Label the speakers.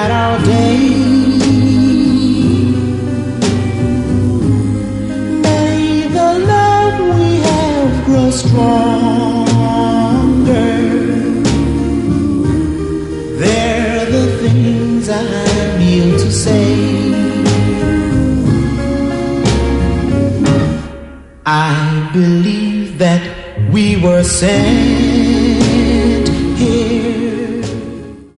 Speaker 1: bright our day. May the love we have grow stronger. They're the things I kneel to say. I believe that we were sent